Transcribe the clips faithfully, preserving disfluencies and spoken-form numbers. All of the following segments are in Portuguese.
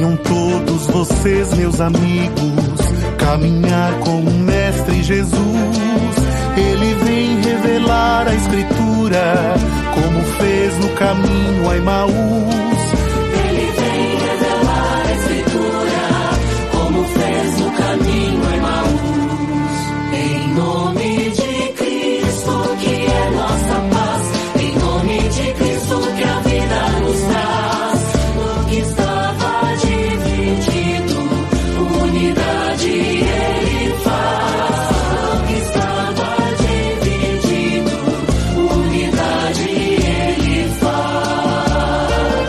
Venham todos vocês, meus amigos, caminhar com o Mestre Jesus. Ele vem revelar a Escritura, como fez no caminho a Emaús. Ele vem revelar a Escritura, como fez no caminho a Emaús. Em nome de Cristo, que é nossa paz, em nome de Cristo, que a vida nos traz. No que estava dividido, unidade Ele faz. No que estava dividido, unidade Ele faz.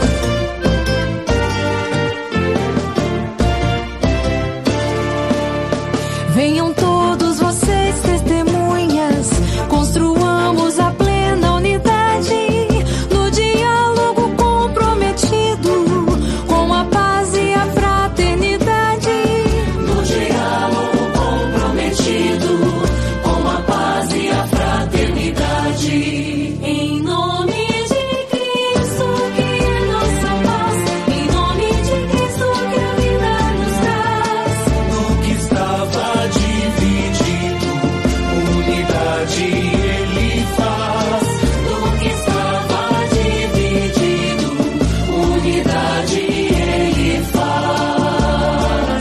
Venham todos vocês, testemunhas, construamos a plena unidade, no diálogo comprometido, com a paz e a fraternidade. No diálogo comprometido, com a paz e a fraternidade. Em nome de Cristo, que é nossa paz, em nome de Cristo, que a vida nos traz. No que estava dividido, unidade Ele faz. No que estava dividido, unidade Ele faz.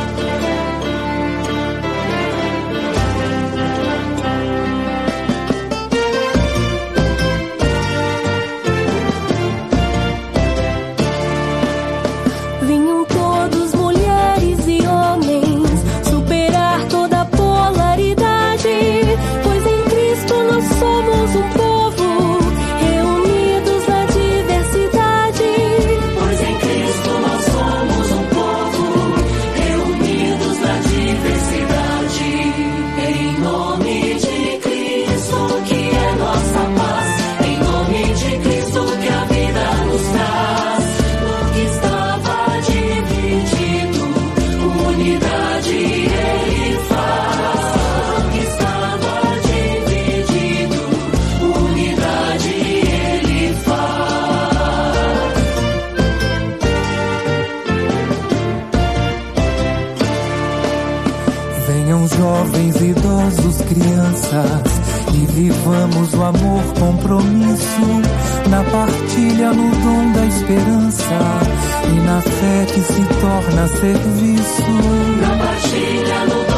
Venham todos, mulheres e homens, superar toda polaridade, pois em Cristo nós somos um povo, reunidos na diversidade. Pois em Cristo nós somos um povo, reunidos na diversidade. Em nome de Cristo, que é nossa paz, em nome de Cristo, que a vida nos traz. No que estava dividido, unidade Ele faz. No que estava dividido, unidade Ele faz. Venham jovens, idosos, crianças, e vivamos o amor, compromisso, na partilha, no dom da esperança, e na fé que se torna serviço. Na partilha, no